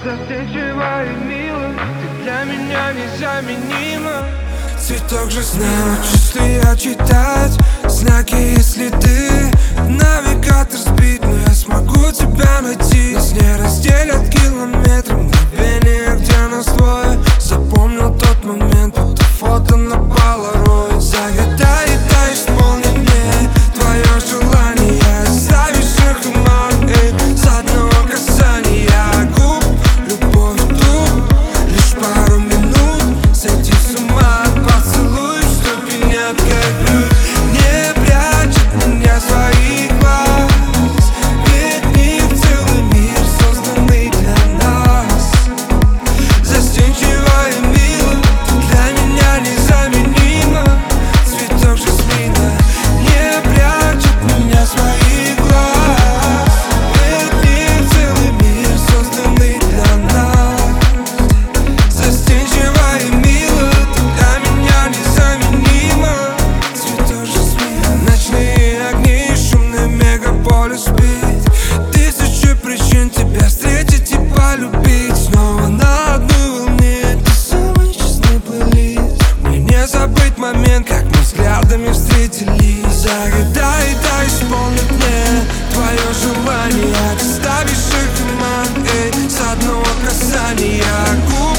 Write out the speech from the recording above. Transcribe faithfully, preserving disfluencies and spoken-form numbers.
Застенчива и мила, ты для меня незаменима. Цветок жизни научусь ли я читать знаки, если ты навигатор сбит, но я смогу тебя найти. Нас не разделят километры, мгновение, где нас двое. Запомнил тот момент, это фото на полароид. Загадай, дай исполни мне твое желание. Зависших ума, эй, с одного касания губ. Любовь тут лишь пару минут, сойти с ума от поцелуев, чтоб меня открыть. Не прячет меня своих глаз, ведь в них целый мир, созданный для нас. Застенчива и мила, ты для меня незаменима. Цветок жасмина не прячет меня своих глаз, ведь в них целый мир, созданный для нас. Застенчива и мила, ты для меня незаменима. Цветок жасмина. Ночные огни, шумный мегаполис спит. Тысячи причин тебя встретить и полюбить. Снова на одной волне, это самый честный плейлист. Мне не забыть момент, как мы взглядами встретились. Загадай, дай исполнить мне твое желание. Ты ставишь их в туман, эй, с одного касания губ.